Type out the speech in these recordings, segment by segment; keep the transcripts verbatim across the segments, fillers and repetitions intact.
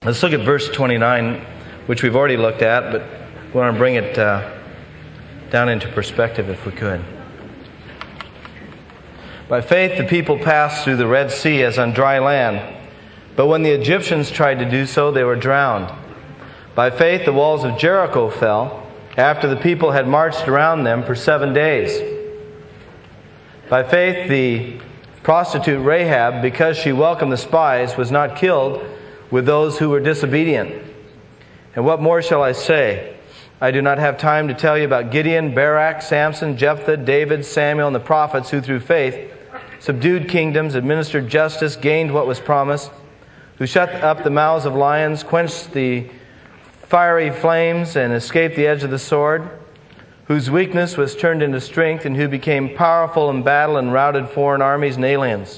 Let's look at verse twenty-nine, which we've already looked at, but we want to bring it uh, down into perspective if we could. By faith the people passed through the Red Sea as on dry land, but when the Egyptians tried to do so, they were drowned. By faith the walls of Jericho fell, after the people had marched around them for seven days. By faith the prostitute Rahab, because she welcomed the spies, was not killed with those who were disobedient. And what more shall I say? I do not have time to tell you about Gideon, Barak, Samson, Jephthah, David, Samuel, and the prophets who through faith subdued kingdoms, administered justice, gained what was promised, who shut up the mouths of lions, quenched the fiery flames, and escaped the edge of the sword, whose weakness was turned into strength, and who became powerful in battle and routed foreign armies and aliens.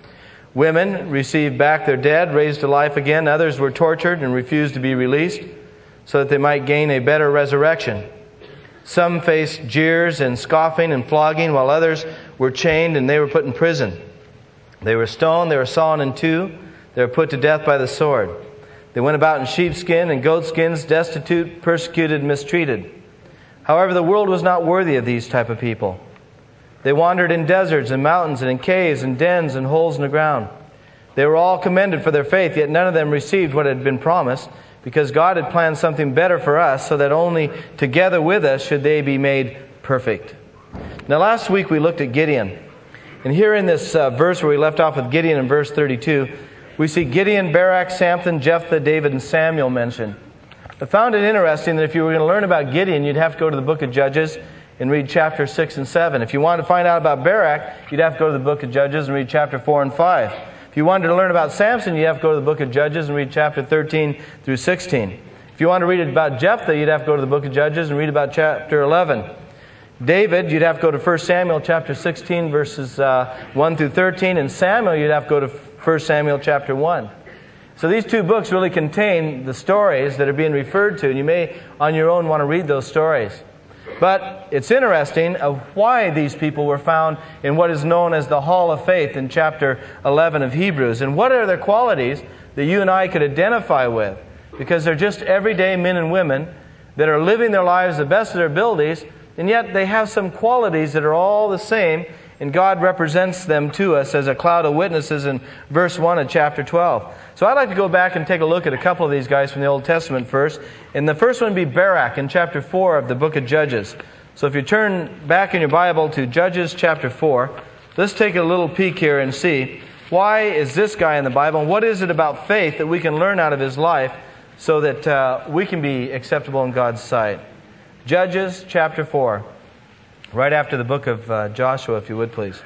Women received back their dead, raised to life again. Others were tortured and refused to be released so that they might gain a better resurrection. Some faced jeers and scoffing and flogging, while others were chained and they were put in prison. They were stoned, they were sawn in two, they were put to death by the sword. They went about in sheepskin and goatskins, destitute, persecuted, and mistreated. However, the world was not worthy of these type of people. They wandered in deserts and mountains and in caves and dens and holes in the ground. They were all commended for their faith, yet none of them received what had been promised, because God had planned something better for us, so that only together with us should they be made perfect. Now last week we looked at Gideon. And here in this uh, verse where we left off with Gideon in verse thirty-two, we see Gideon, Barak, Samson, Jephthah, David, and Samuel mentioned. I found it interesting that if you were going to learn about Gideon, you'd have to go to the book of Judges and read chapter six and seven. If you wanted to find out about Barak, you'd have to go to the book of Judges and read chapter four and five. If you wanted to learn about Samson, you'd have to go to the book of Judges and read chapter thirteen through sixteen. If you wanted to read about Jephthah, you'd have to go to the book of Judges and read about chapter eleven. David, you'd have to go to First Samuel chapter sixteen, verses uh, one through thirteen. And Samuel, you'd have to go to First Samuel chapter one. So these two books really contain the stories that are being referred to, and you may on your own want to read those stories. But it's interesting of why these people were found in what is known as the Hall of Faith in chapter eleven of Hebrews. And what are their qualities that you and I could identify with? Because they're just everyday men and women that are living their lives the best of their abilities, and yet they have some qualities that are all the same, and God represents them to us as a cloud of witnesses in verse one of chapter twelve. So I'd like to go back and take a look at a couple of these guys from the Old Testament first. And the first one would be Barak in chapter four of the book of Judges. So if you turn back in your Bible to Judges chapter four, let's take a little peek here and see why is this guy in the Bible, and what is it about faith that we can learn out of his life so that uh, we can be acceptable in God's sight. Judges chapter four, right after the book of uh, Joshua, if you would please.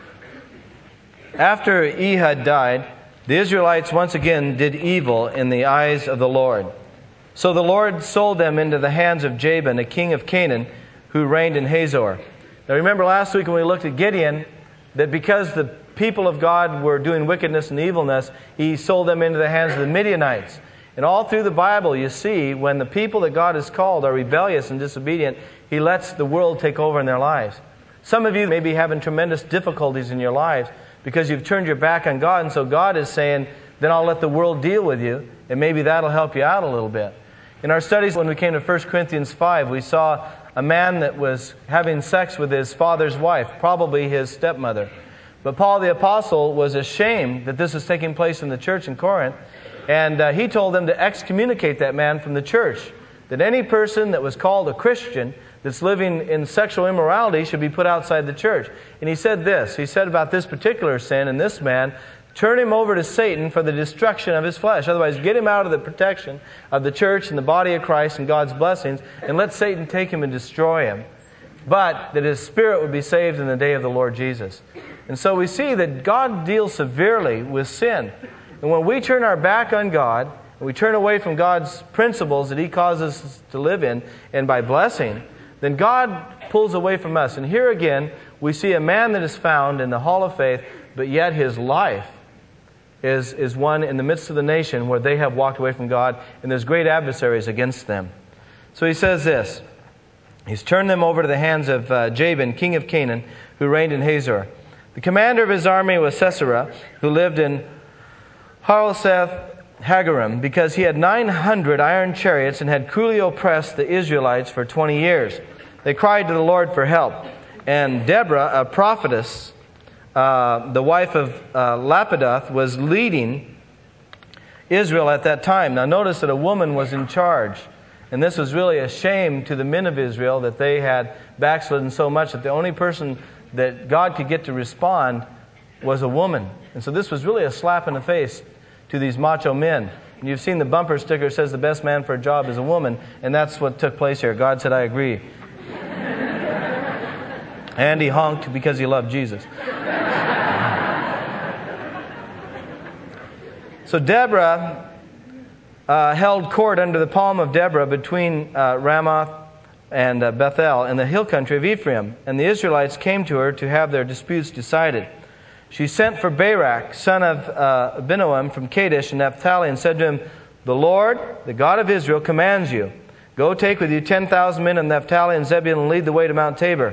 After Ehud died, the Israelites once again did evil in the eyes of the Lord. So the Lord sold them into the hands of Jabin, a king of Canaan, who reigned in Hazor. Now remember last week when we looked at Gideon, that because the people of God were doing wickedness and evilness, he sold them into the hands of the Midianites. And all through the Bible you see when the people that God has called are rebellious and disobedient, He lets the world take over in their lives. Some of you may be having tremendous difficulties in your lives because you've turned your back on God, and so God is saying, then I'll let the world deal with you, and maybe that'll help you out a little bit. In our studies when we came to First Corinthians five, we saw a man that was having sex with his father's wife, probably his stepmother. But Paul the Apostle was ashamed that this was taking place in the church in Corinth, and uh, he told them to excommunicate that man from the church, that any person that was called a Christian that's living in sexual immorality should be put outside the church. And he said this, he said about this particular sin and this man, turn him over to Satan for the destruction of his flesh. Otherwise, get him out of the protection of the church and the body of Christ and God's blessings, and let Satan take him and destroy him. But that his spirit would be saved in the day of the Lord Jesus. And so we see that God deals severely with sin. And when we turn our back on God, and we turn away from God's principles that He causes us to live in, and by blessing, then God pulls away from us. And here again, we see a man that is found in the Hall of Faith, but yet his life is, is one in the midst of the nation where they have walked away from God, and there's great adversaries against them. So he says this, He's turned them over to the hands of uh, Jabin, king of Canaan, who reigned in Hazor. The commander of his army was Sisera, who lived in Harosheth Hagarim, because he had nine hundred iron chariots and had cruelly oppressed the Israelites for twenty years. They cried to the Lord for help. And Deborah, a prophetess, uh, the wife of uh, Lapidoth, was leading Israel at that time. Now notice that a woman was in charge. And this was really a shame to the men of Israel that they had backslidden so much that the only person that God could get to respond was a woman. And so this was really a slap in the face to these macho men. And you've seen the bumper sticker that says the best man for a job is a woman, and that's what took place here. God said, I agree. And he honked because he loved Jesus. So Deborah uh, held court under the palm of Deborah between uh, Ramoth and uh, Bethel in the hill country of Ephraim. And the Israelites came to her to have their disputes decided. She sent for Barak, son of uh, Abinoam from Kadesh and Naphtali, and said to him, The Lord, the God of Israel, commands you, go take with you ten thousand men of Naphtali and Zebulun and lead the way to Mount Tabor.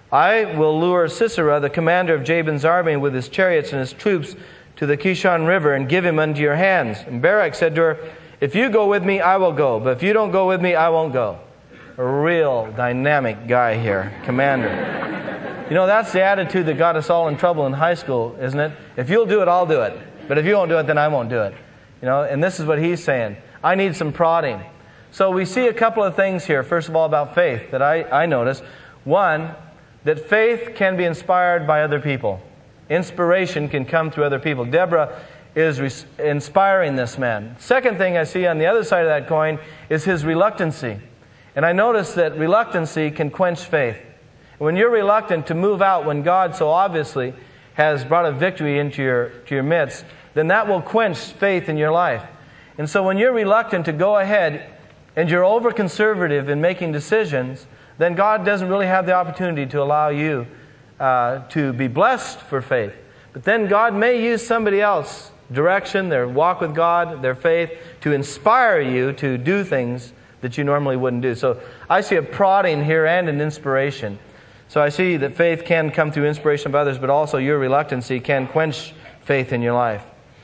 I will lure Sisera, the commander of Jabin's army, with his chariots and his troops to the Kishon River and give him into your hands. And Barak said to her, If you go with me, I will go. But if you don't go with me, I won't go. A real dynamic guy here, commander. You know, that's the attitude that got us all in trouble in high school, isn't it? If you'll do it, I'll do it. But if you won't do it, then I won't do it. You know, and this is what he's saying. I need some prodding. So we see a couple of things here, first of all, about faith that I, I notice. One, that faith can be inspired by other people. Inspiration can come through other people. Deborah is res- inspiring this man. Second thing I see on the other side of that coin is his reluctancy. And I notice that reluctancy can quench faith. When you're reluctant to move out when God so obviously has brought a victory into your, to your midst, then that will quench faith in your life. And so when you're reluctant to go ahead and you're over-conservative in making decisions, then God doesn't really have the opportunity to allow you uh, to be blessed for faith. But then God may use somebody else, direction, their walk with God, their faith, to inspire you to do things that you normally wouldn't do. So I see a prodding here and an inspiration. So I see that faith can come through inspiration of others, but also your reluctancy can quench faith in your life.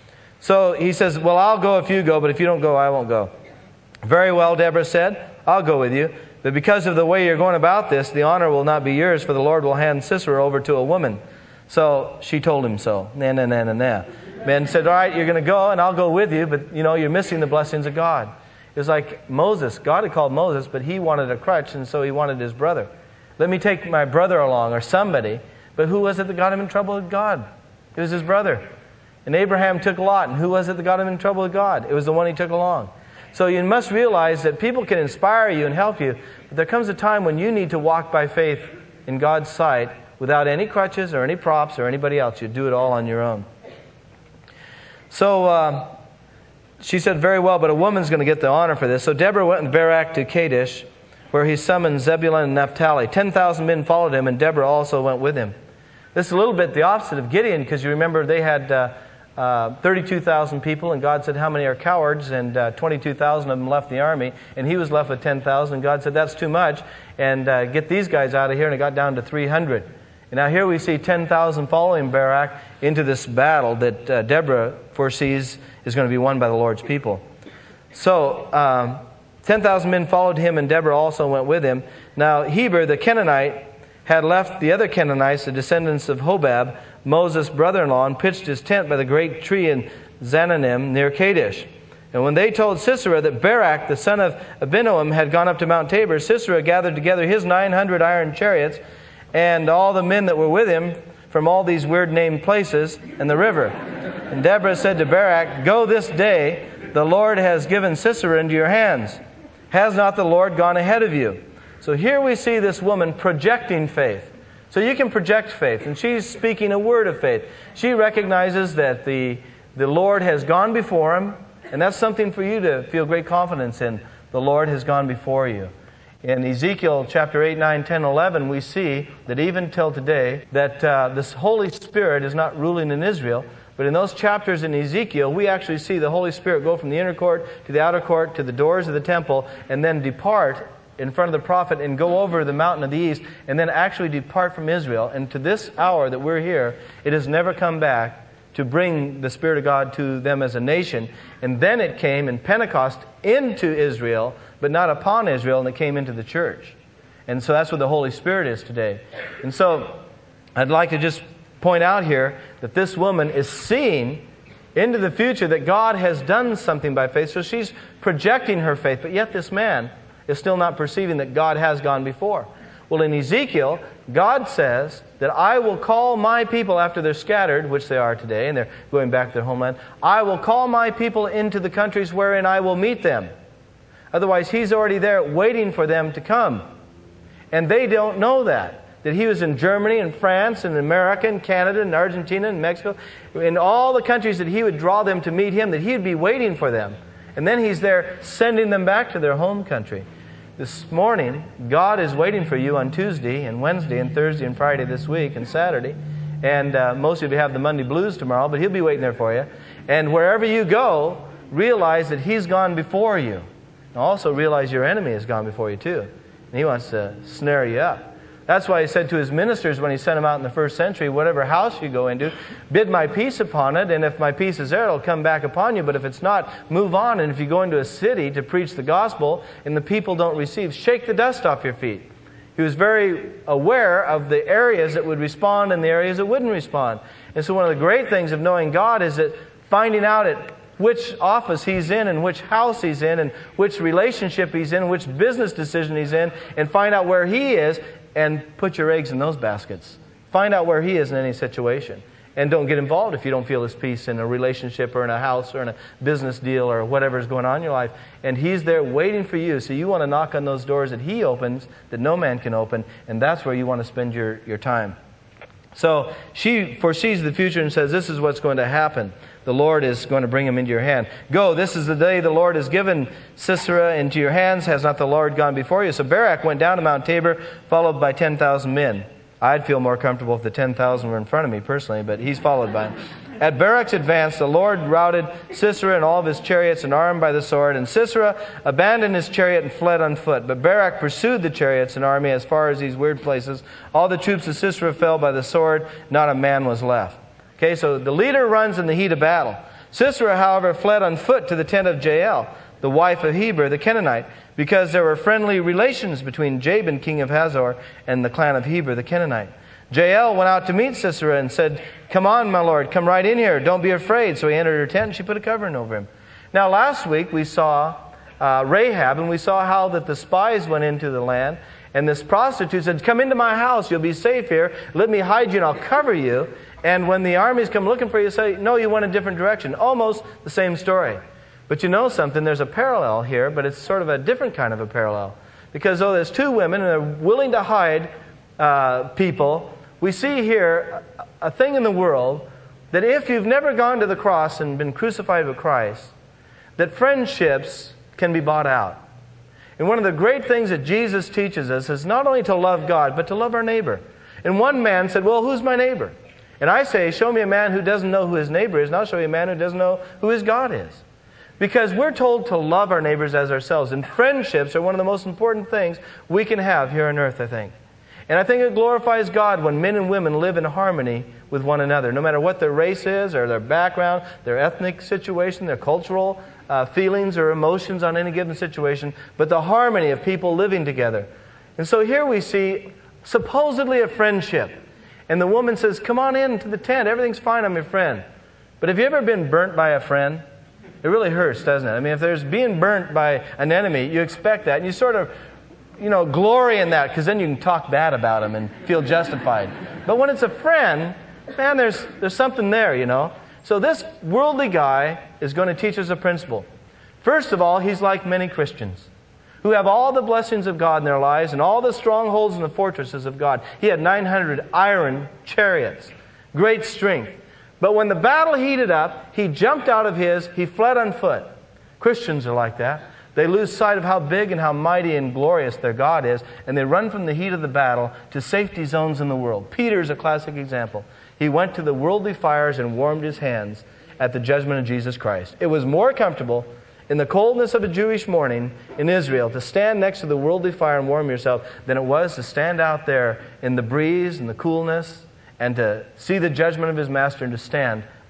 So he says, well, I'll go if you go, but if you don't go, I won't go. Very well, Deborah said, I'll go with you. But because of the way you're going about this, the honor will not be yours, for the Lord will hand Sisera over to a woman. So she told him so. Nah, nah, nah, nah, nah. Ben said, all right, you're going to go, and I'll go with you, but, you know, you're missing the blessings of God. It was like Moses. God had called Moses, but he wanted a crutch, and so he wanted his brother. Let me take my brother along, or somebody. But who was it that got him in trouble with God? It was his brother. And Abraham took Lot, and who was it that got him in trouble with God? It was the one he took along. So you must realize that people can inspire you and help you, but there comes a time when you need to walk by faith in God's sight without any crutches or any props or anybody else. You do it all on your own. So uh, she said, very well, but a woman's going to get the honor for this. So Deborah went with Barak to Kadesh, where he summoned Zebulun and Naphtali. Ten thousand men followed him, and Deborah also went with him. This is a little bit the opposite of Gideon, because you remember they had uh, uh, thirty-two thousand people, and God said, how many are cowards? And uh, twenty-two thousand of them left the army, and he was left with ten thousand. And God said, that's too much, and uh, get these guys out of here, and it got down to three hundred. And now here we see ten thousand following Barak into this battle that uh, Deborah foresees is going to be won by the Lord's people. So, um, ten thousand men followed him, and Deborah also went with him. Now, Heber, the Canaanite, had left the other Canaanites, the descendants of Hobab, Moses' brother-in-law, and pitched his tent by the great tree in Zananim near Kadesh. And when they told Sisera that Barak, the son of Abinoam, had gone up to Mount Tabor, Sisera gathered together his nine hundred iron chariots and all the men that were with him from all these weird-named places and the river. And Deborah said to Barak, go this day, the Lord has given Sisera into your hands. Has not the Lord gone ahead of you? So here we see this woman projecting faith. So you can project faith, and she's speaking a word of faith. She recognizes that the, the Lord has gone before him, and that's something for you to feel great confidence in. The Lord has gone before you. In Ezekiel chapter eight, nine, ten, eleven, we see that even till today, that uh, this Holy Spirit is not ruling in Israel, but in those chapters in Ezekiel, we actually see the Holy Spirit go from the inner court to the outer court to the doors of the temple, and then depart in front of the prophet and go over the mountain of the east, and then actually depart from Israel. And to this hour that we're here, it has never come back to bring the Spirit of God to them as a nation. And then it came in Pentecost into Israel, but not upon Israel, and it came into the church. And so that's what the Holy Spirit is today. And so I'd like to just point out here that this woman is seeing into the future that God has done something by faith. So she's projecting her faith, but yet this man is still not perceiving that God has gone before. Well, in Ezekiel, God says that I will call my people after they're scattered, which they are today, and they're going back to their homeland. I will call my people into the countries wherein I will meet them. Otherwise, He's already there waiting for them to come. And they don't know that. That He was in Germany and France and America and Canada and Argentina and Mexico. In all the countries that He would draw them to meet Him, that He would be waiting for them. And then He's there sending them back to their home country. This morning, God is waiting for you on Tuesday and Wednesday and Thursday and Friday this week and Saturday. And uh, most of you have the Monday blues tomorrow, but He'll be waiting there for you. And wherever you go, realize that He's gone before you. And also realize your enemy has gone before you too. And he wants to snare you up. That's why He said to His ministers when He sent them out in the first century, whatever house you go into, bid my peace upon it, and if my peace is there, it'll come back upon you. But if it's not, move on. And if you go into a city to preach the gospel and the people don't receive, shake the dust off your feet. He was very aware of the areas that would respond and the areas that wouldn't respond. And so one of the great things of knowing God is that finding out at which office He's in and which house He's in and which relationship He's in, which business decision He's in, and find out where He is, and put your eggs in those baskets. Find out where He is in any situation. And don't get involved if you don't feel His peace in a relationship or in a house or in a business deal or whatever is going on in your life. And He's there waiting for you. So you want to knock on those doors that He opens, that no man can open. And that's where you want to spend your, your time. So she foresees the future and says, this is what's going to happen. The Lord is going to bring him into your hand. Go, this is the day the Lord has given Sisera into your hands. Has not the Lord gone before you? So Barak went down to Mount Tabor, followed by ten thousand men. I'd feel more comfortable if the ten thousand were in front of me personally, but he's followed by him. At Barak's advance, the Lord routed Sisera and all of his chariots and armed by the sword. And Sisera abandoned his chariot and fled on foot. But Barak pursued the chariots and army as far as these weird places. All the troops of Sisera fell by the sword. Not a man was left. Okay, so the leader runs in the heat of battle. Sisera, however, fled on foot to the tent of Jael, the wife of Heber the Canaanite, because there were friendly relations between Jabin, king of Hazor, and the clan of Heber the Canaanite. Jael went out to meet Sisera and said, come on, my lord, come right in here. Don't be afraid. So he entered her tent and she put a covering over him. Now, last week we saw uh, Rahab, and we saw how that the spies went into the land. And this prostitute said, come into my house. You'll be safe here. Let me hide you and I'll cover you. And when the armies come looking for you, say, no, you went a different direction. Almost the same story. But you know something, there's a parallel here, but it's sort of a different kind of a parallel. Because though there's two women and they're willing to hide uh, people, we see here a thing in the world that if you've never gone to the cross and been crucified with Christ, that friendships can be bought out. And one of the great things that Jesus teaches us is not only to love God, but to love our neighbor. And one man said, well, who's my neighbor? And I say, show me a man who doesn't know who his neighbor is, and I'll show you a man who doesn't know who his God is. Because we're told to love our neighbors as ourselves. And friendships are one of the most important things we can have here on earth, I think. And I think it glorifies God when men and women live in harmony with one another, no matter what their race is or their background, their ethnic situation, their cultural uh, feelings or emotions on any given situation, but the harmony of people living together. And so here we see supposedly a friendship. And the woman says, come on in to the tent. Everything's fine, I'm your friend. But have you ever been burnt by a friend? It really hurts, doesn't it? I mean, if there's being burnt by an enemy, you expect that. And you sort of, you know, glory in that because then you can talk bad about them and feel justified. But when it's a friend, man, there's there's something there, you know. So this worldly guy is going to teach us a principle. First of all, he's like many Christians who have all the blessings of God in their lives and all the strongholds and the fortresses of God. He had nine hundred iron chariots, great strength. But when the battle heated up, he jumped out of his, he fled on foot. Christians are like that. They lose sight of how big and how mighty and glorious their God is, and they run from the heat of the battle to safety zones in the world. Peter's a classic example. He went to the worldly fires and warmed his hands at the judgment of Jesus Christ. It was more comfortable in the coldness of a Jewish morning in Israel to stand next to the worldly fire and warm yourself than it was to stand out there in the breeze and the coolness and to see the judgment of his master and to stand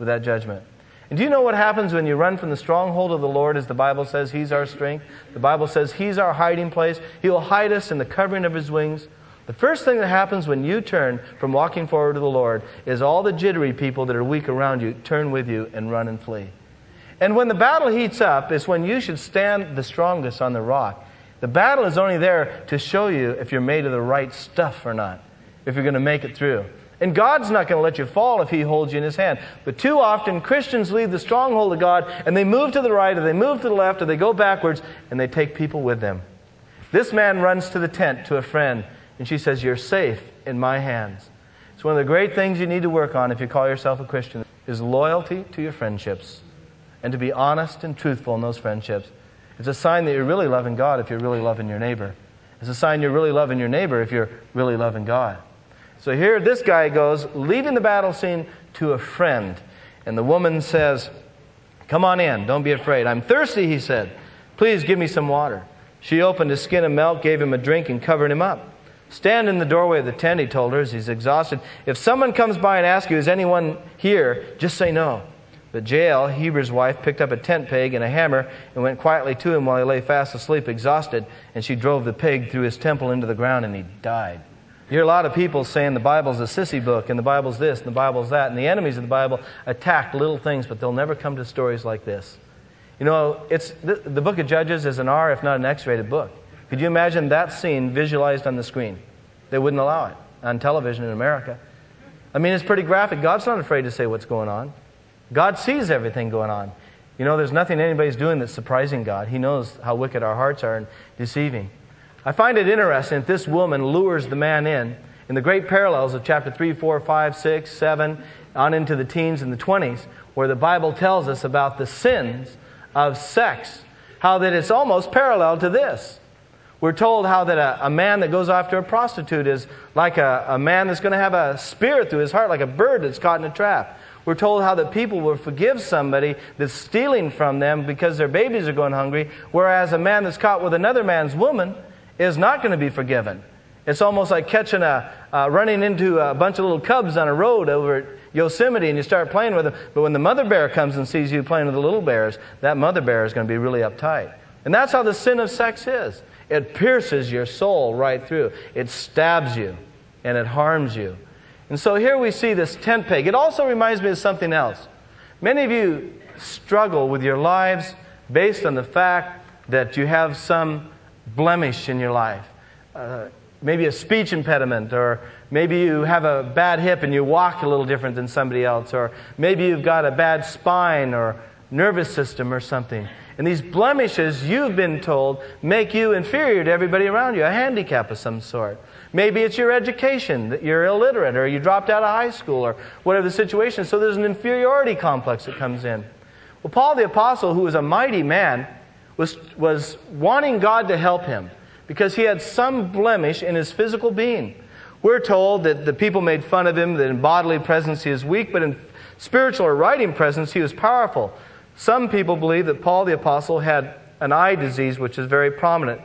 with that judgment. And do you know what happens when you run from the stronghold of the Lord, as the Bible says He's our strength? The Bible says He's our hiding place. He will hide us in the covering of His wings. The first thing that happens when you turn from walking forward to the Lord is all the jittery people that are weak around you turn with you and run and flee. And when the battle heats up is when you should stand the strongest on the rock. The battle is only there to show you if you're made of the right stuff or not, if you're going to make it through. And God's not going to let you fall if He holds you in His hand. But too often, Christians leave the stronghold of God and they move to the right or they move to the left or they go backwards and they take people with them. This man runs to the tent to a friend and she says, "You're safe in my hands." It's one of the great things you need to work on if you call yourself a Christian is loyalty to your friendships and to be honest and truthful in those friendships. It's a sign that you're really loving God if you're really loving your neighbor. It's a sign you're really loving your neighbor if you're really loving God. So here this guy goes, leaving the battle scene to a friend. And the woman says, "Come on in, don't be afraid. I'm thirsty," he said. "Please give me some water." She opened a skin of milk, gave him a drink, and covered him up. "Stand in the doorway of the tent," he told her as he's exhausted. "If someone comes by and asks you, 'Is anyone here?' just say no." But Jael, Heber's wife, picked up a tent peg and a hammer and went quietly to him while he lay fast asleep, exhausted, and she drove the peg through his temple into the ground, and he died. You hear a lot of people saying the Bible's a sissy book, and the Bible's this, and the Bible's that, and the enemies of the Bible attack little things, but they'll never come to stories like this. You know, it's the, the book of Judges is an R, if not an X-rated book. Could you imagine that scene visualized on the screen? They wouldn't allow it on television in America. I mean, it's pretty graphic. God's not afraid to say what's going on. God sees everything going on. You know, there's nothing anybody's doing that's surprising God. He knows how wicked our hearts are and deceiving. I find it interesting that this woman lures the man in, in the great parallels of chapter three, four, five, six, seven, on into the teens and the twenties, where the Bible tells us about the sins of sex, how that it's almost parallel to this. We're told how that a, a man that goes after a prostitute is like a, a man that's going to have a spear through his heart, like a bird that's caught in a trap. We're told how that people will forgive somebody that's stealing from them because their babies are going hungry, whereas a man that's caught with another man's woman is not going to be forgiven. It's almost like catching a, uh, running into a bunch of little cubs on a road over at Yosemite and you start playing with them. But when the mother bear comes and sees you playing with the little bears, that mother bear is going to be really uptight. And that's how the sin of sex is. It pierces your soul right through. It stabs you and it harms you. And so here we see this tent peg. It also reminds me of something else. Many of you struggle with your lives based on the fact that you have some blemish in your life. Uh, maybe a speech impediment, or maybe you have a bad hip and you walk a little different than somebody else, or maybe you've got a bad spine or nervous system or something. And these blemishes, you've been told, make you inferior to everybody around you, a handicap of some sort. Maybe it's your education, that you're illiterate, or you dropped out of high school, or whatever the situation. So there's an inferiority complex that comes in. Well, Paul the Apostle, who was a mighty man, was, was wanting God to help him because he had some blemish in his physical being. We're told that the people made fun of him, that in bodily presence he is weak, but in spiritual or writing presence he was powerful. Some people believe that Paul the Apostle had an eye disease, which is very prominent.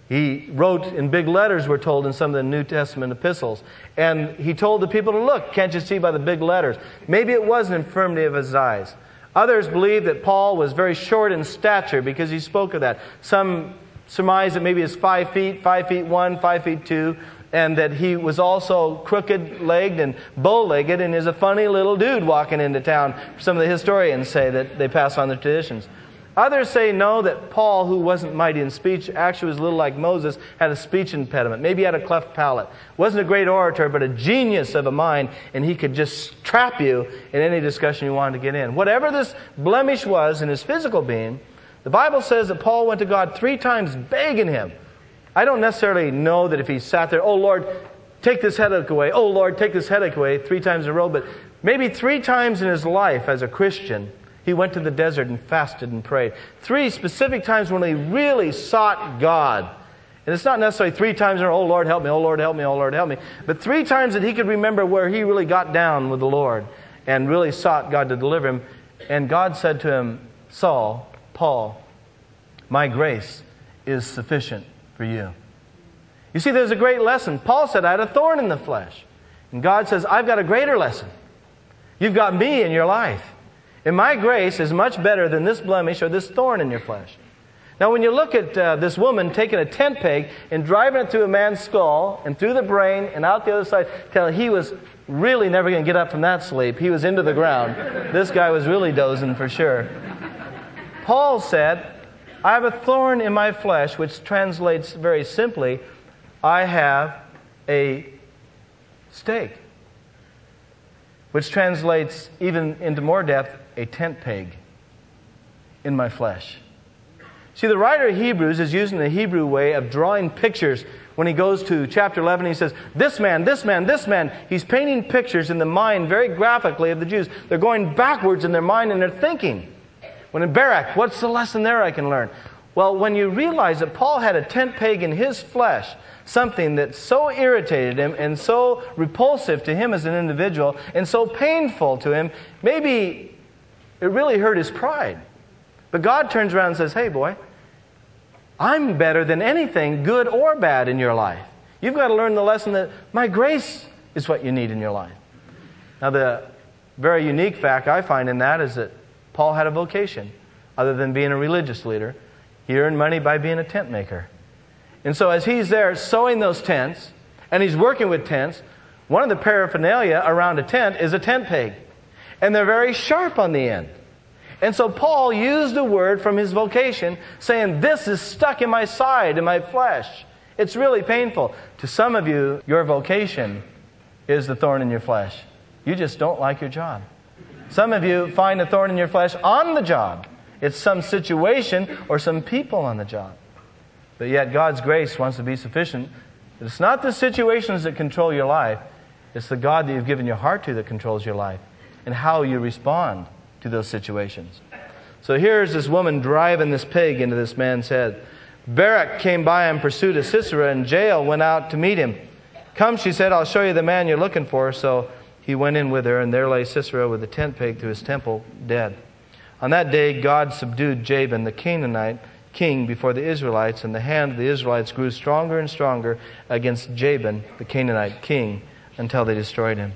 He wrote in big letters, we're told, in some of the New Testament epistles. And he told the people to look. Can't you see by the big letters? Maybe it was an infirmity of his eyes. Others believe that Paul was very short in stature because he spoke of that. Some surmise that maybe he's five feet, five feet one, five feet two, and that he was also crooked-legged and bow-legged and is a funny little dude walking into town. Some of the historians say that they pass on the traditions. Others say no, that Paul, who wasn't mighty in speech, actually was a little like Moses, had a speech impediment. Maybe he had a cleft palate. Wasn't a great orator, but a genius of a mind, and he could just trap you in any discussion you wanted to get in. Whatever this blemish was in his physical being, the Bible says that Paul went to God three times begging him. I don't necessarily know that if he sat there, "Oh Lord, take this headache away. Oh Lord, take this headache away," three times in a row, but maybe three times in his life as a Christian, he went to the desert and fasted and prayed. Three specific times when he really sought God. And it's not necessarily three times in a row, "Oh Lord, help me, oh Lord, help me, oh Lord, help me." But three times that he could remember where he really got down with the Lord and really sought God to deliver him. And God said to him, "Saul, Paul, my grace is sufficient for you." You see, there's a great lesson. Paul said, "I had a thorn in the flesh." And God says, "I've got a greater lesson. You've got me in your life. And my grace is much better than this blemish or this thorn in your flesh. Now, when you look at uh, this woman taking a tent peg and driving it through a man's skull and through the brain and out the other side, till he was really never going to get up from that sleep. He was into the ground. This guy was really dozing for sure. Paul said, I have a thorn in my flesh, which translates very simply, I have a stake. Which translates even into more depth, a tent peg in my flesh. See, the writer of Hebrews is using the Hebrew way of drawing pictures. When he goes to chapter eleven, he says, this man, this man, this man. He's painting pictures in the mind very graphically of the Jews. They're going backwards in their mind and they're thinking. When in Barak, what's the lesson there I can learn? Well, when you realize that Paul had a tent peg in his flesh, something that so irritated him and so repulsive to him as an individual and so painful to him, maybe it really hurt his pride. But God turns around and says, hey boy, I'm better than anything, good or bad, in your life. You've got to learn the lesson that my grace is what you need in your life. Now, the very unique fact I find in that is that Paul had a vocation other than being a religious leader. He earned money by being a tent maker. And so as he's there sewing those tents, and he's working with tents, one of the paraphernalia around a tent is a tent peg. And they're very sharp on the end. And so Paul used a word from his vocation saying, this is stuck in my side, in my flesh. It's really painful. To some of you, your vocation is the thorn in your flesh. You just don't like your job. Some of you find a thorn in your flesh on the job. It's some situation or some people on the job. But yet God's grace wants to be sufficient. It's not the situations that control your life. It's the God that you've given your heart to that controls your life and how you respond to those situations. So here's this woman driving this pig into this man's head. Barak came by in pursuit of Sisera, and Jael went out to meet him. Come, she said, I'll show you the man you're looking for. So he went in with her, and there lay Sisera with a tent peg to his temple, dead. On that day, God subdued Jabin, the Canaanite king, before the Israelites, and the hand of the Israelites grew stronger and stronger against Jabin, the Canaanite king, until they destroyed him.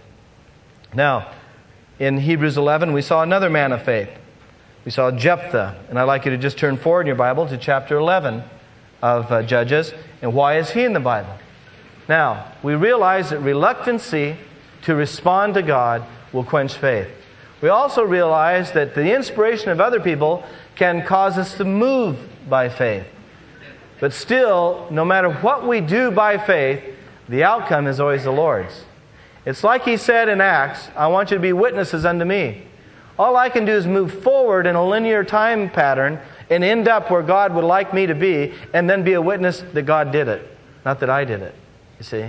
Now, in Hebrews eleven, we saw another man of faith. We saw Jephthah. And I'd like you to just turn forward in your Bible to chapter eleven of uh, Judges. And why is he in the Bible? Now, we realize that reluctancy to respond to God will quench faith. We also realize that the inspiration of other people can cause us to move by faith. But still, no matter what we do by faith, the outcome is always the Lord's. It's like he said in Acts, I want you to be witnesses unto me. All I can do is move forward in a linear time pattern and end up where God would like me to be, and then be a witness that God did it, not that I did it, you see.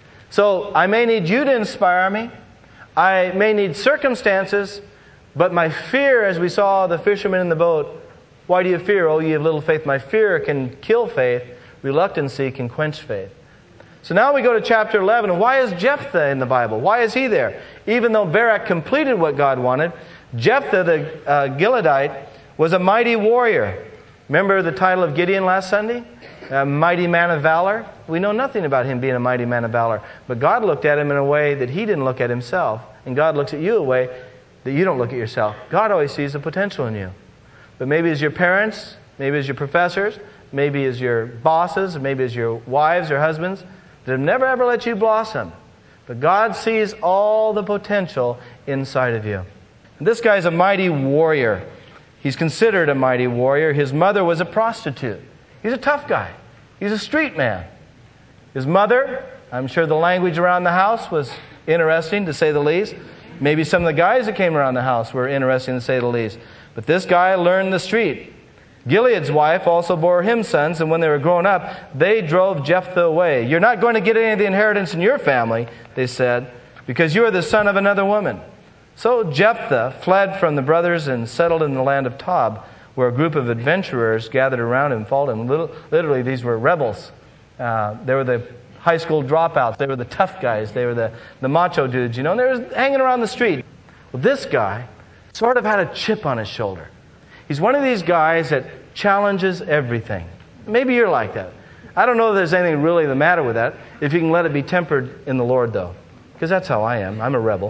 So I may need you to inspire me. I may need circumstances, but my fear, as we saw the fishermen in the boat, why do you fear, oh ye of little faith? My fear can kill faith. Reluctancy can quench faith. So now we go to chapter eleven. Why is Jephthah in the Bible? Why is he there? Even though Barak completed what God wanted, Jephthah the uh, Gileadite was a mighty warrior. Remember the title of Gideon last Sunday? A mighty man of valor? We know nothing about him being a mighty man of valor. But God looked at him in a way that he didn't look at himself. And God looks at you a way that you don't look at yourself. God always sees the potential in you. But maybe as your parents, maybe as your professors, maybe as your bosses, maybe as your wives or husbands, that have never ever let you blossom. But God sees all the potential inside of you. And this guy's a mighty warrior. He's considered a mighty warrior. His mother was a prostitute. He's a tough guy. He's a street man. His mother, I'm sure the language around the house was interesting, to say the least. Maybe some of the guys that came around the house were interesting, to say the least. But this guy learned the street. Gilead's wife also bore him sons, and when they were grown up, they drove Jephthah away. You're not going to get any of the inheritance in your family, they said, because you are the son of another woman. So Jephthah fled from the brothers and settled in the land of Tob, where a group of adventurers gathered around him and followed him. Literally, these were rebels. Uh, they were the high school dropouts. They were the tough guys. They were the, the macho dudes, you know, and they were hanging around the street. Well, this guy sort of had a chip on his shoulder. He's one of these guys that challenges everything. Maybe you're like that. I don't know if there's anything really the matter with that, if you can let it be tempered in the Lord, though. Because that's how I am. I'm a rebel.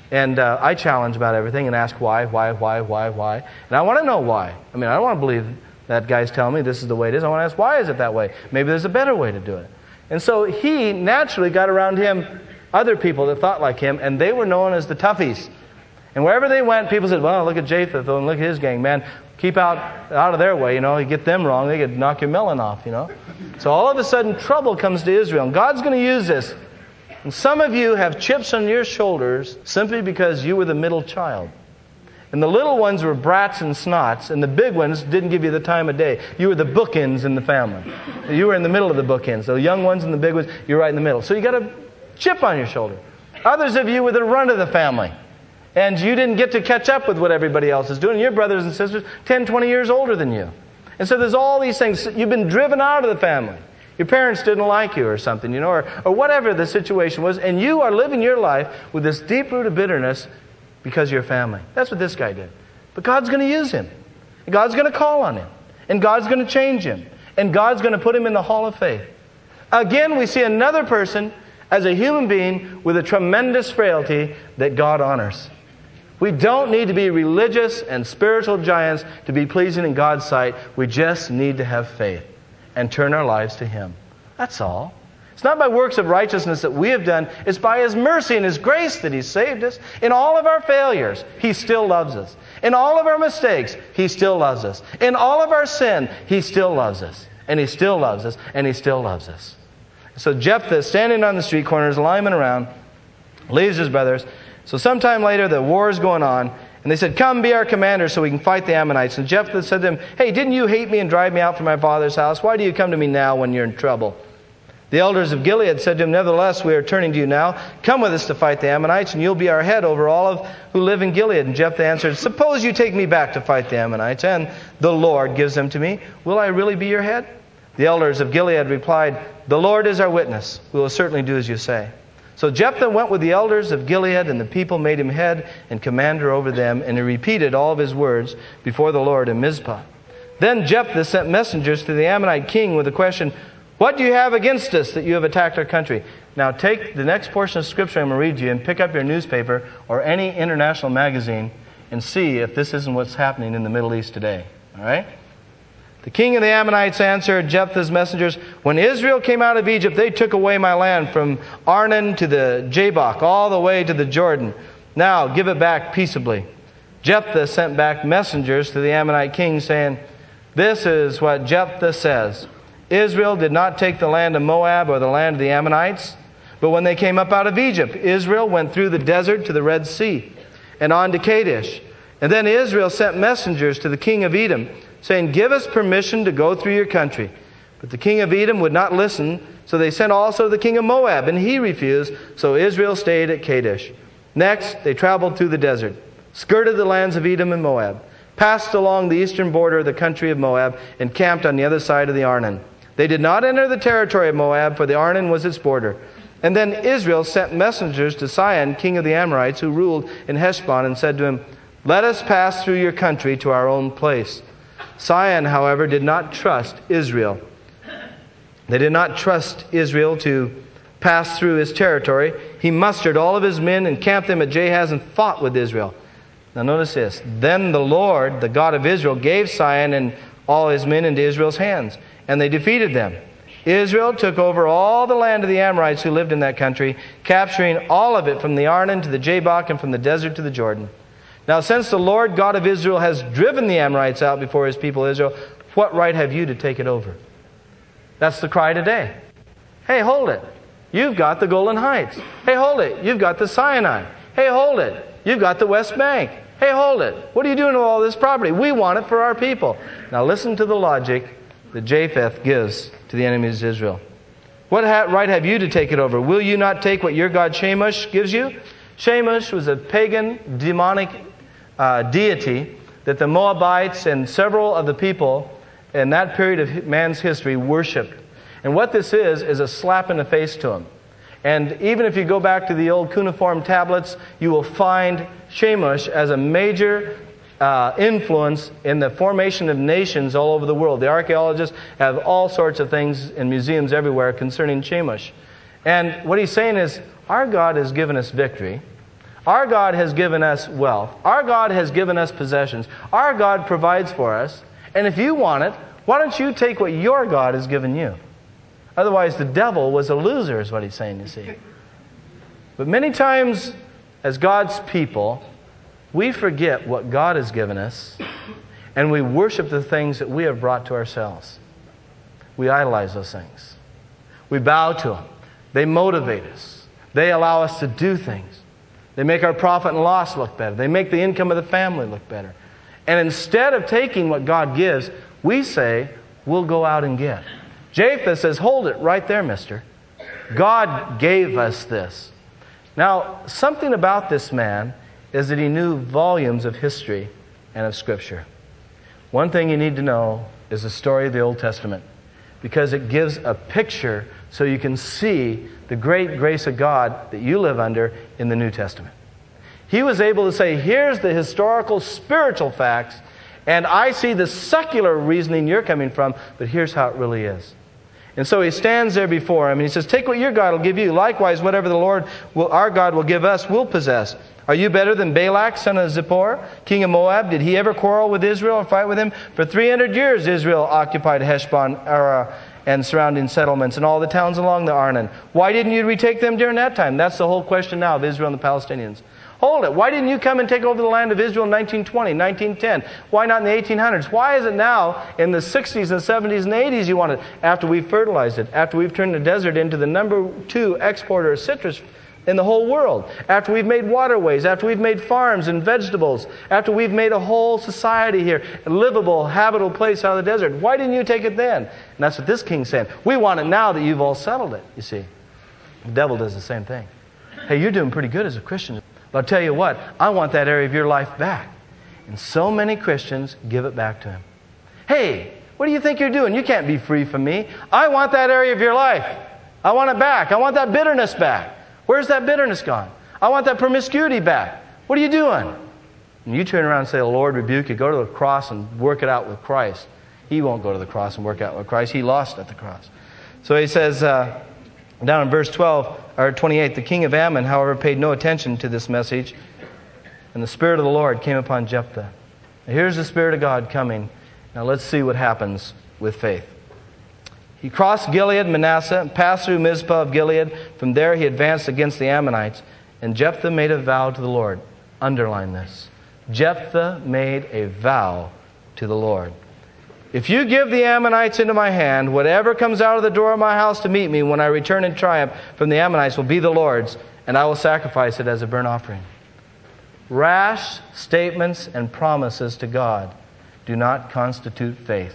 And uh, I challenge about everything and ask why, why, why, why, why. And I want to know why. I mean, I don't want to believe that guy's telling me this is the way it is. I want to ask, why is it that way? Maybe there's a better way to do it. And so he naturally got around him other people that thought like him, and they were known as the toughies. And wherever they went, people said, well, look at Japheth, and look at his gang, man. Keep out out of their way, you know. You get them wrong, they could knock your melon off, you know. So all of a sudden, trouble comes to Israel. And God's going to use this. And some of you have chips on your shoulders simply because you were the middle child. And the little ones were brats and snots, and the big ones didn't give you the time of day. You were the bookends in the family. You were in the middle of the bookends. The young ones and the big ones, you're right in the middle. So you got a chip on your shoulder. Others of you were the runt of the family. And you didn't get to catch up with what everybody else is doing. Your brothers and sisters, ten, twenty years older than you. And so there's all these things. You've been driven out of the family. Your parents didn't like you or something, you know, or, or whatever the situation was. And you are living your life with this deep-rooted bitterness because of your family. That's what this guy did. But God's going to use him. And God's going to call on him. And God's going to change him. And God's going to put him in the hall of faith. Again, we see another person as a human being with a tremendous frailty that God honors. We don't need to be religious and spiritual giants to be pleasing in God's sight. We just need to have faith and turn our lives to Him. That's all. It's not by works of righteousness that we have done. It's by His mercy and His grace that He saved us. In all of our failures, He still loves us. In all of our mistakes, He still loves us. In all of our sin, He still loves us. And He still loves us. And He still loves us. So Jephthah, standing on the street corners, linemen around, leaves his brothers. So sometime later, the war is going on. And they said, come be our commander so we can fight the Ammonites. And Jephthah said to them, hey, didn't you hate me and drive me out from my father's house? Why do you come to me now when you're in trouble? The elders of Gilead said to him, nevertheless, we are turning to you now. Come with us to fight the Ammonites, and you'll be our head over all of who live in Gilead. And Jephthah answered, suppose you take me back to fight the Ammonites, and the Lord gives them to me. Will I really be your head? The elders of Gilead replied, the Lord is our witness. We will certainly do as you say. So Jephthah went with the elders of Gilead, and the people made him head and commander over them, and he repeated all of his words before the Lord in Mizpah. Then Jephthah sent messengers to the Ammonite king with the question, what do you have against us that you have attacked our country? Now take the next portion of Scripture I'm going to read to you and pick up your newspaper or any international magazine and see if this isn't what's happening in the Middle East today. All right? The king of the Ammonites answered Jephthah's messengers, when Israel came out of Egypt, they took away my land from Arnon to the Jabbok, all the way to the Jordan. Now give it back peaceably. Jephthah sent back messengers to the Ammonite king, saying, this is what Jephthah says. Israel did not take the land of Moab or the land of the Ammonites, but when they came up out of Egypt, Israel went through the desert to the Red Sea and on to Kadesh. And then Israel sent messengers to the king of Edom, saying, give us permission to go through your country. But the king of Edom would not listen, so they sent also the king of Moab, and he refused, so Israel stayed at Kadesh. Next, they traveled through the desert, skirted the lands of Edom and Moab, passed along the eastern border of the country of Moab, and camped on the other side of the Arnon. They did not enter the territory of Moab, for the Arnon was its border. And then Israel sent messengers to Sihon, king of the Amorites, who ruled in Heshbon, and said to him, let us pass through your country to our own place. Sihon, however, did not trust Israel. They did not trust Israel to pass through his territory. He mustered all of his men and camped them at Jahaz and fought with Israel. Now notice this. Then the Lord, the God of Israel, gave Sihon and all his men into Israel's hands, and they defeated them. Israel took over all the land of the Amorites who lived in that country, capturing all of it from the Arnon to the Jabbok and from the desert to the Jordan. Now, since the Lord God of Israel has driven the Amorites out before His people Israel, what right have you to take it over? That's the cry today. Hey, hold it. You've got the Golan Heights. Hey, hold it. You've got the Sinai. Hey, hold it. You've got the West Bank. Hey, hold it. What are you doing with all this property? We want it for our people. Now, listen to the logic that Japheth gives to the enemies of Israel. What right have you to take it over? Will you not take what your god Shamash gives you? Shamash was a pagan, demonic Uh, deity that the Moabites and several of the people in that period of man's history worshipped. And what this is, is a slap in the face to them. And even if you go back to the old cuneiform tablets, you will find Shamash as a major uh, influence in the formation of nations all over the world. The archaeologists have all sorts of things in museums everywhere concerning Shamash. And what he's saying is, our God has given us victory. Our God has given us wealth. Our God has given us possessions. Our God provides for us. And if you want it, why don't you take what your God has given you? Otherwise, the devil was a loser, is what he's saying, you see. But many times, as God's people, we forget what God has given us, and we worship the things that we have brought to ourselves. We idolize those things. We bow to them. They motivate us. They allow us to do things. They make our profit and loss look better. They make the income of the family look better. And instead of taking what God gives, we say, we'll go out and get. Jephthah says, hold it right there, mister. God gave us this. Now, something about this man is that he knew volumes of history and of Scripture. One thing you need to know is the story of the Old Testament, because it gives a picture so you can see the great grace of God that you live under in the New Testament. He was able to say, here's the historical, spiritual facts, and I see the secular reasoning you're coming from, but here's how it really is. And so he stands there before him, and he says, take what your God will give you. Likewise, whatever the Lord, will, our God, will give us, we'll possess. Are you better than Balak, son of Zippor, king of Moab? Did he ever quarrel with Israel or fight with him? For three hundred years Israel occupied Heshbon, Ara, and surrounding settlements, and all the towns along the Arnon. Why didn't you retake them during that time? That's the whole question now of Israel and the Palestinians. Hold it. Why didn't you come and take over the land of Israel in nineteen twenty, nineteen ten? Why not in the eighteen hundreds? Why is it now in the sixties and seventies and eighties you want it? After we've fertilized it, after we've turned the desert into the number two exporter of citrus in the whole world, after we've made waterways, after we've made farms and vegetables, after we've made a whole society here, a livable, habitable place out of the desert. Why didn't you take it then? And that's what this king's saying. We want it now that you've all settled it, you see. The devil does the same thing. Hey, you're doing pretty good as a Christian. But I'll tell you what, I want that area of your life back. And so many Christians give it back to him. Hey, what do you think you're doing? You can't be free from me. I want that area of your life. I want it back. I want that bitterness back. Where's that bitterness gone? I want that promiscuity back. What are you doing? And you turn around and say, the Lord rebuke you. Go to the cross and work it out with Christ. He won't go to the cross and work out with Christ. He lost at the cross. So he says, uh, down in verse twelve, or twenty-eight, the king of Ammon, however, paid no attention to this message, and the Spirit of the Lord came upon Jephthah. Now, here's the Spirit of God coming. Now let's see what happens with faith. He crossed Gilead, Manasseh, and passed through Mizpah of Gilead. From there he advanced against the Ammonites, and Jephthah made a vow to the Lord. Underline this. Jephthah made a vow to the Lord. If you give the Ammonites into my hand, whatever comes out of the door of my house to meet me when I return in triumph from the Ammonites will be the Lord's, and I will sacrifice it as a burnt offering. Rash statements and promises to God do not constitute faith.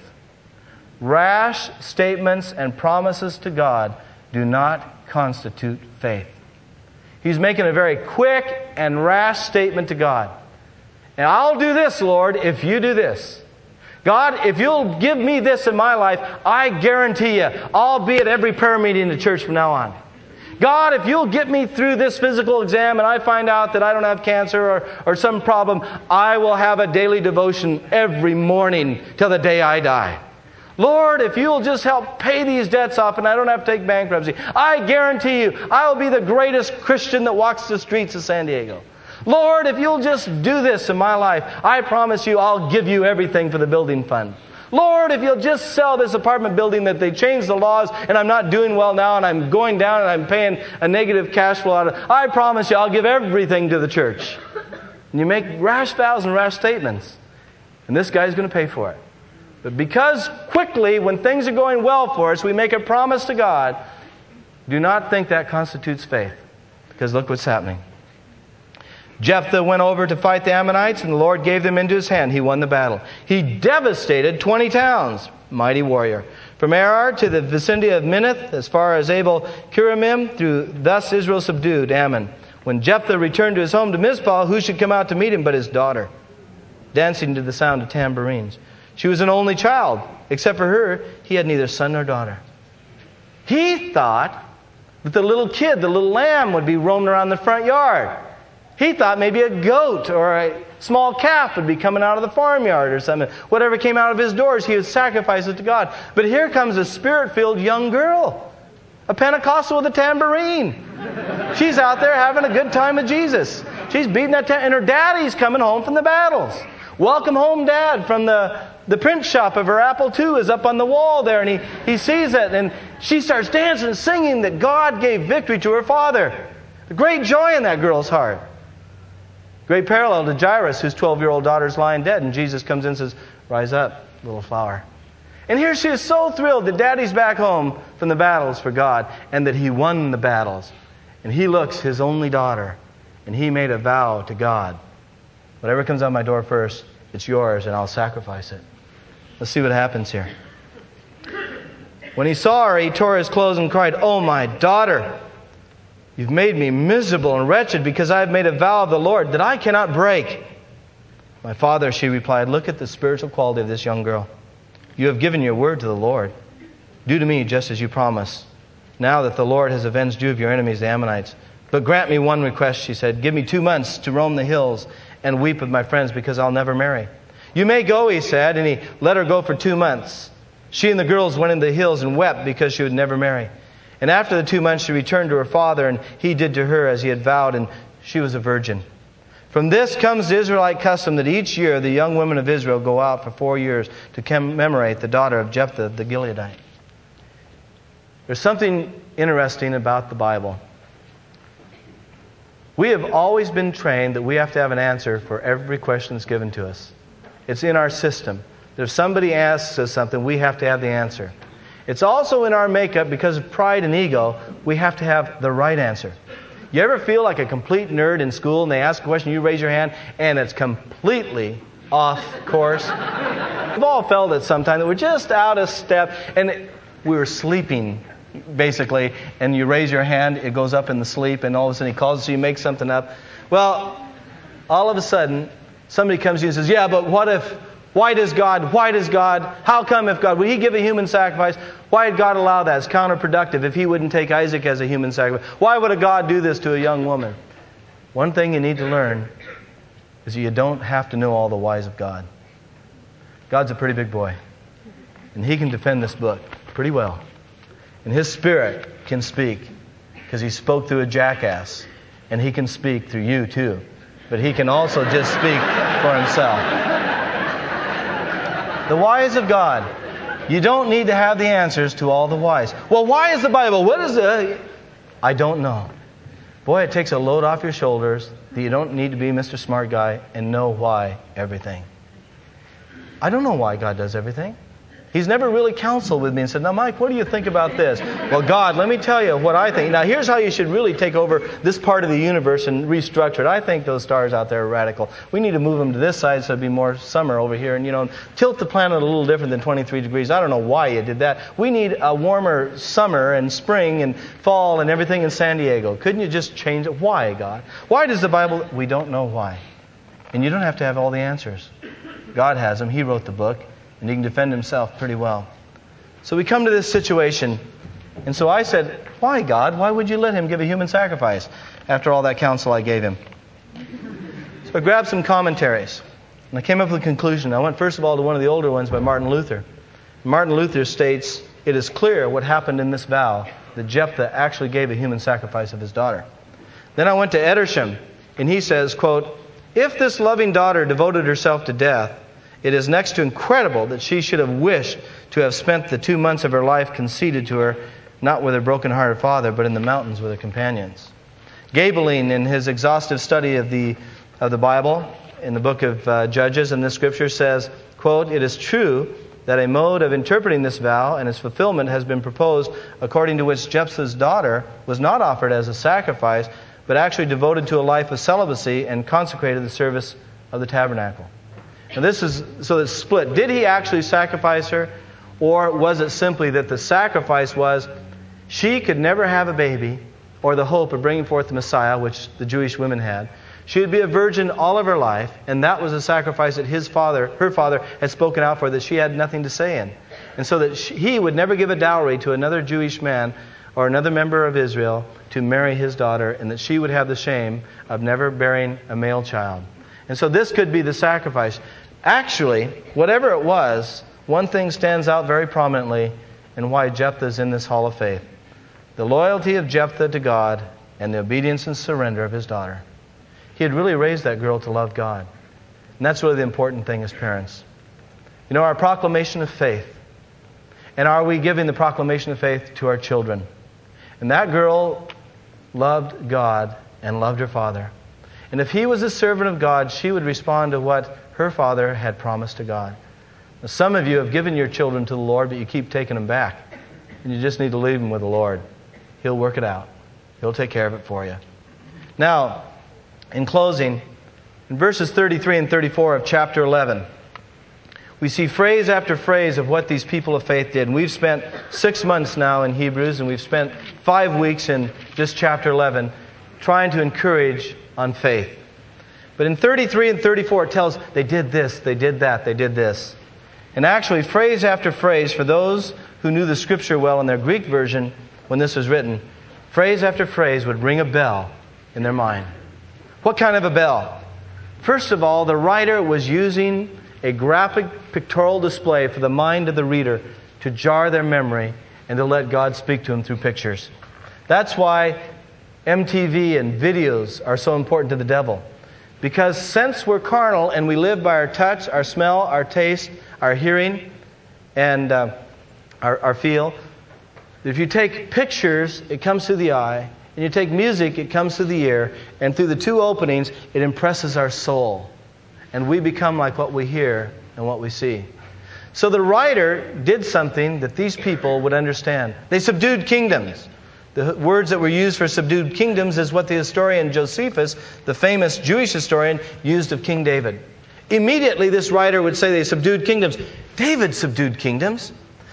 Rash statements and promises to God do not constitute faith. He's making a very quick and rash statement to God. And I'll do this, Lord, if you do this. God, if you'll give me this in my life, I guarantee you, I'll be at every prayer meeting in the church from now on. God, if you'll get me through this physical exam and I find out that I don't have cancer or, or some problem, I will have a daily devotion every morning till the day I die. Lord, if you'll just help pay these debts off and I don't have to take bankruptcy, I guarantee you, I will be the greatest Christian that walks the streets of San Diego. Lord, if you'll just do this in my life, I promise you I'll give you everything for the building fund. Lord, if you'll just sell this apartment building that they changed the laws and I'm not doing well now and I'm going down and I'm paying a negative cash flow out of it, I promise you I'll give everything to the church. And you make rash vows and rash statements. And this guy's going to pay for it. But because quickly, when things are going well for us, we make a promise to God, do not think that constitutes faith. Because look what's happening. Jephthah went over to fight the Ammonites, and the Lord gave them into his hand. He won the battle. He devastated twenty towns. Mighty warrior. From Arar to the vicinity of Minnith, as far as Abel Kiramim, through thus Israel subdued Ammon. When Jephthah returned to his home to Mizpah, who should come out to meet him but his daughter, dancing to the sound of tambourines. She was an only child. Except for her, he had neither son nor daughter. He thought that the little kid, the little lamb, would be roaming around the front yard. He thought maybe a goat or a small calf would be coming out of the farmyard or something. Whatever came out of his doors, he would sacrifice it to God. But here comes a spirit-filled young girl, a Pentecostal with a tambourine. She's out there having a good time with Jesus. She's beating that tent, and her daddy's coming home from the battles. Welcome home, Dad, from the, the print shop of her Apple two is up on the wall there, and he, he sees it, and she starts dancing and singing that God gave victory to her father. Great joy in that girl's heart. Great parallel to Jairus, whose twelve-year-old daughter's lying dead, and Jesus comes in and says, "Rise up, little flower." And here she is so thrilled that Daddy's back home from the battles for God, and that he won the battles. And he looks his only daughter, and he made a vow to God. Whatever comes on my door first, it's yours, and I'll sacrifice it. Let's see what happens here. When he saw her, he tore his clothes and cried, "Oh, my daughter, you've made me miserable and wretched because I have made a vow of the Lord that I cannot break." "My father," she replied, "look at the spiritual quality of this young girl. You have given your word to the Lord. Do to me just as you promised. Now that the Lord has avenged you of your enemies, the Ammonites. But grant me one request," she said. "Give me two months to roam the hills and weep with my friends because I'll never marry." "You may go," he said, and he let her go for two months. She and the girls went into the hills and wept because she would never marry. And after the two months she returned to her father, and he did to her as he had vowed, and she was a virgin. From this comes the Israelite custom that each year the young women of Israel go out for four years to commemorate the daughter of Jephthah the Gileadite. There's something interesting about the Bible. We have always been trained that we have to have an answer for every question that's given to us. It's in our system. If somebody asks us something, we have to have the answer. It's also in our makeup, because of pride and ego, we have to have the right answer. You ever feel like a complete nerd in school and they ask a question, you raise your hand, and it's completely off course? We've all felt it sometime, that we're just out of step, and it, we were sleeping, basically, and you raise your hand, it goes up in the sleep, and all of a sudden he calls, so you make something up. Well, all of a sudden, somebody comes to you and says, "Yeah, but what if, why does God, why does God, how come if God, would He give a human sacrifice? Why did God allow that? It's counterproductive if He wouldn't take Isaac as a human sacrifice. Why would a God do this to a young woman?" One thing you need to learn is that you don't have to know all the whys of God. God's a pretty big boy, and He can defend this book pretty well. And His Spirit can speak, because He spoke through a jackass, and He can speak through you too. But He can also just speak for Himself. The whys of God. You don't need to have the answers to all the whys. Well, why is the Bible? What is it? I don't know. Boy, it takes a load off your shoulders that you don't need to be Mister Smart Guy and know why everything. I don't know why God does everything. He's never really counseled with me and said, "Now, Mike, what do you think about this?" Well, God, let me tell you what I think. Now, here's how you should really take over this part of the universe and restructure it. I think those stars out there are radical. We need to move them to this side so it'd be more summer over here. And, you know, tilt the planet a little different than twenty-three degrees. I don't know why you did that. We need a warmer summer and spring and fall and everything in San Diego. Couldn't you just change it? Why, God? Why does the Bible? We don't know why. And you don't have to have all the answers. God has them. He wrote the book. And He can defend Himself pretty well. So we come to this situation. And so I said, "Why, God? Why would you let Him give a human sacrifice after all that counsel I gave Him?" So I grabbed some commentaries. And I came up with a conclusion. I went first of all to one of the older ones by Martin Luther. Martin Luther states, "It is clear what happened in this vow, that Jephthah actually gave a human sacrifice of his daughter." Then I went to Edersheim. And he says, quote, "If this loving daughter devoted herself to death, it is next to incredible that she should have wished to have spent the two months of her life conceded to her, not with her broken-hearted father, but in the mountains with her companions." Gaebelein, in his exhaustive study of the of the Bible, in the book of uh, Judges and the Scripture, says, quote, "It is true that a mode of interpreting this vow and its fulfillment has been proposed, according to which Jephthah's daughter was not offered as a sacrifice, but actually devoted to a life of celibacy and consecrated the service of the tabernacle." Now this is, so it's split. Did he actually sacrifice her? Or was it simply that the sacrifice was she could never have a baby or the hope of bringing forth the Messiah, which the Jewish women had. She would be a virgin all of her life, and that was a sacrifice that his father, her father, had spoken out for, that she had nothing to say in. And so that she, he would never give a dowry to another Jewish man or another member of Israel to marry his daughter, and that she would have the shame of never bearing a male child. And so this could be the sacrifice. Actually, whatever it was, one thing stands out very prominently in why Jephthah is in this hall of faith. The loyalty of Jephthah to God and the obedience and surrender of his daughter. he had really raised that girl to love God. And that's really the important thing as parents. You know, our proclamation of faith. And are we giving the proclamation of faith to our children? And that girl loved God and loved her father. And if he was a servant of God, she would respond to what her father had promised to God. Now, some of you have given your children to the Lord, but you keep taking them back. And you just need to leave them with the Lord. He'll work it out. He'll take care of it for you. Now, in closing, in verses thirty-three and thirty-four of chapter eleven, we see phrase after phrase of what these people of faith did. And we've spent six months now in Hebrews, and we've spent five weeks in just chapter eleven trying to encourage on faith. But in thirty-three and thirty-four, it tells they did this, they did that, they did this. And actually, phrase after phrase, for those who knew the Scripture well in their Greek version when this was written, phrase after phrase would ring a bell in their mind. What kind of a bell? First of all, the writer was using a graphic pictorial display for the mind of the reader to jar their memory and to let God speak to them through pictures. That's why M T V and videos are so important to the devil. Because since we're carnal and we live by our touch, our smell, our taste, our hearing, and uh, our, our feel, if you take pictures, it comes through the eye, and you take music, it comes through the ear, and through the two openings, it impresses our soul. And we become like what we hear and what we see. So the writer did something that these people would understand. They subdued kingdoms. The words that were used for subdued kingdoms is what the historian Josephus, the famous Jewish historian, used of King David. Immediately this writer would say they subdued kingdoms. David subdued kingdoms.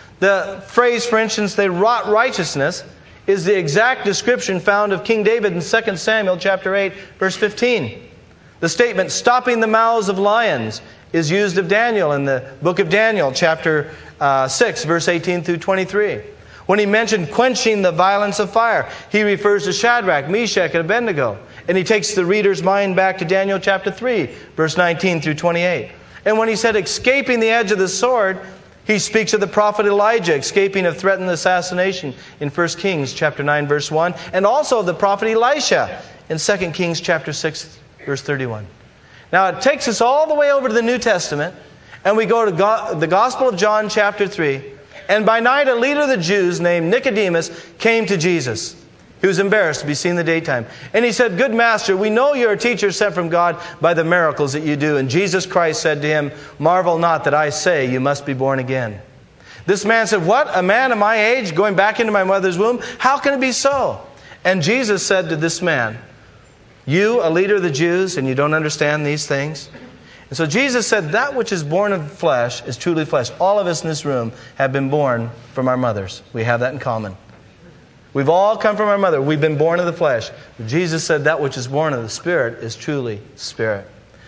The phrase, for instance, they wrought righteousness, is the exact description found of King David in Second Samuel chapter eight, verse fifteen. The statement, stopping the mouths of lions, is used of Daniel in the book of Daniel, chapter uh, six, verse eighteen through twenty-three. When he mentioned quenching the violence of fire, he refers to Shadrach, Meshach, and Abednego. And he takes the reader's mind back to Daniel chapter three, verse nineteen through twenty-eight. And when he said escaping the edge of the sword, he speaks of the prophet Elijah escaping of threatened assassination in First Kings chapter nine, verse one, and also of the prophet Elisha in Second Kings chapter six, verse thirty-one. Now it takes us all the way over to the New Testament, and we go to Go- the Gospel of John chapter three, and by night a leader of the Jews named Nicodemus came to Jesus. He was embarrassed to be seen in the daytime. And he said, "Good master, we know you're a teacher sent from God by the miracles that you do." And Jesus Christ said to him, "Marvel not that I say you must be born again." This man said, "What? A man of my age going back into my mother's womb? How can it be so?" And Jesus said to this man, "You, a leader of the Jews, and you don't understand these things?" And so Jesus said, "That which is born of flesh is truly flesh." All of us in this room have been born from our mothers. We have that in common. We've all come from our mother. We've been born of the flesh. But Jesus said that which is born of the Spirit is truly Spirit.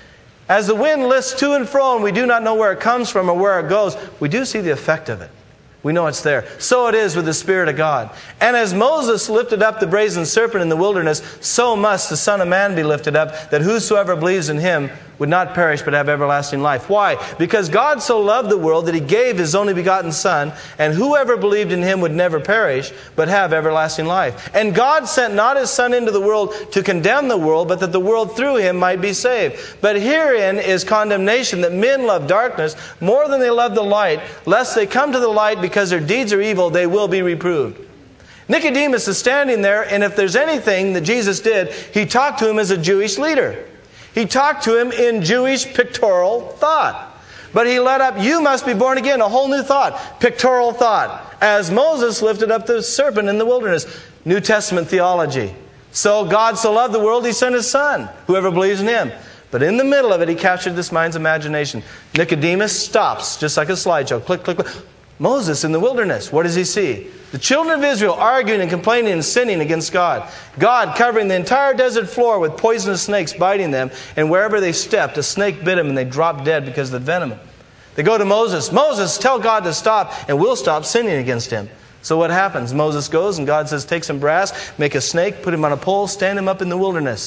As the wind lists to and fro and we do not know where it comes from or where it goes, we do see the effect of it. We know it's there. So it is with the Spirit of God. And as Moses lifted up the brazen serpent in the wilderness, so must the Son of Man be lifted up, that whosoever believes in him would not perish but have everlasting life. Why? Because God so loved the world that he gave his only begotten Son, and whoever believed in him would never perish but have everlasting life. And God sent not his Son into the world to condemn the world, but that the world through him might be saved. But herein is condemnation, that men love darkness more than they love the light, lest they come to the light because their deeds are evil, they will be reproved. Nicodemus is standing there, and if there's anything that Jesus did, he talked to him as a Jewish leader. He talked to him in Jewish pictorial thought. But he led up, you must be born again, a whole new thought, pictorial thought. As Moses lifted up the serpent in the wilderness, New Testament theology. So God so loved the world, he sent his Son, whoever believes in him. But in the middle of it, he captured this mind's imagination. Nicodemus stops, just like a slideshow. Click, click, click. Moses in the wilderness, what does he see? The children of Israel arguing and complaining and sinning against God. God covering the entire desert floor with poisonous snakes biting them, and wherever they stepped, a snake bit them and they dropped dead because of the venom. They go to Moses. Moses, tell God to stop and we'll stop sinning against him. So what happens? Moses goes and God says, take some brass, make a snake, put him on a pole, stand him up in the wilderness.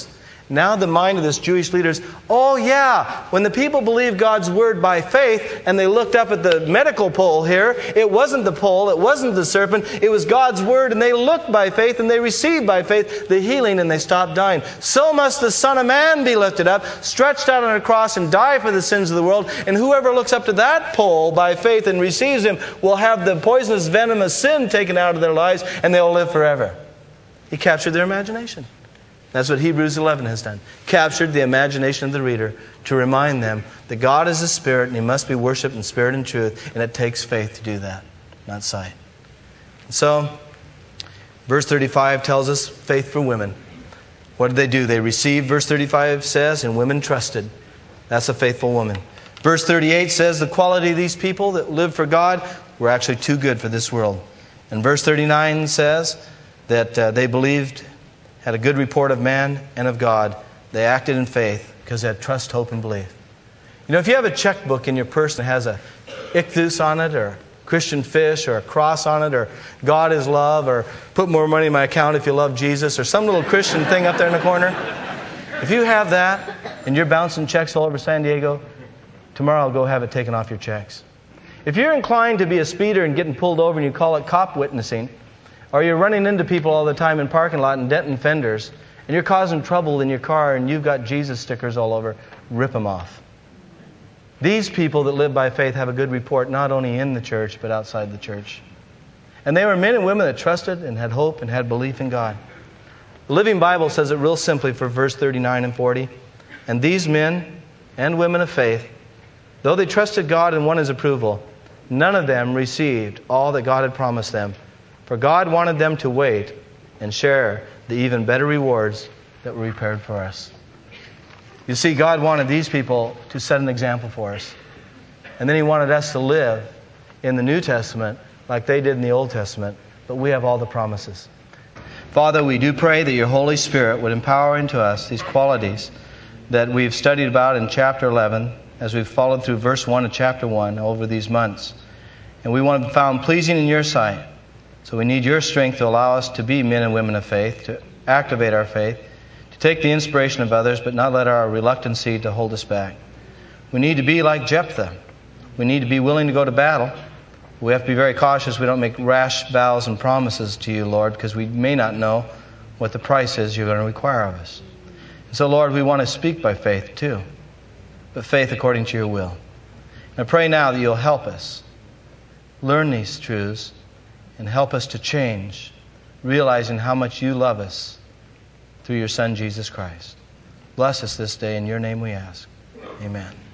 Now the mind of this Jewish leader is, oh yeah, when the people believed God's word by faith and they looked up at the medical pole here, it wasn't the pole, it wasn't the serpent, it was God's word, and they looked by faith and they received by faith the healing and they stopped dying. So must the Son of Man be lifted up, stretched out on a cross and die for the sins of the world, and whoever looks up to that pole by faith and receives Him will have the poisonous venom of sin taken out of their lives and they'll live forever. He captured their imagination. That's what Hebrews eleven has done. Captured the imagination of the reader to remind them that God is a spirit and He must be worshipped in spirit and truth, and it takes faith to do that, not sight. So, verse thirty-five tells us faith for women. What did they do? They received, verse thirty-five says, and women trusted. That's a faithful woman. Verse thirty-eight says the quality of these people that lived for God were actually too good for this world. And verse thirty-nine says that uh, they believed, had a good report of man and of God. They acted in faith because they had trust, hope, and belief. You know, if you have a checkbook in your purse that has a ichthus on it, or Christian fish, or a cross on it, or God is love, or put more money in my account if you love Jesus, or some little Christian thing up there in the corner, if you have that and you're bouncing checks all over San Diego, tomorrow I'll go have it taken off your checks. If you're inclined to be a speeder and getting pulled over and you call it cop witnessing, or you're running into people all the time in parking lot and denting fenders, and you're causing trouble in your car and you've got Jesus stickers all over, rip them off. These people that live by faith have a good report not only in the church but outside the church. And they were men and women that trusted and had hope and had belief in God. The Living Bible says it real simply for verse thirty-nine and forty. And these men and women of faith, though they trusted God and won His approval, none of them received all that God had promised them. For God wanted them to wait and share the even better rewards that were prepared for us. You see, God wanted these people to set an example for us. And then He wanted us to live in the New Testament like they did in the Old Testament. But we have all the promises. Father, we do pray that Your Holy Spirit would empower into us these qualities that we've studied about in chapter eleven as we've followed through verse one of chapter one over these months. And we want to be found pleasing in Your sight. So we need Your strength to allow us to be men and women of faith, to activate our faith, to take the inspiration of others, but not let our reluctancy to hold us back. We need to be like Jephthah. We need to be willing to go to battle. We have to be very cautious we don't make rash vows and promises to You, Lord, because we may not know what the price is You're going to require of us. And so, Lord, we want to speak by faith too, but faith according to Your will. And I pray now that You'll help us learn these truths and help us to change, realizing how much You love us through Your Son, Jesus Christ. Bless us this day. In Your name we ask. Amen.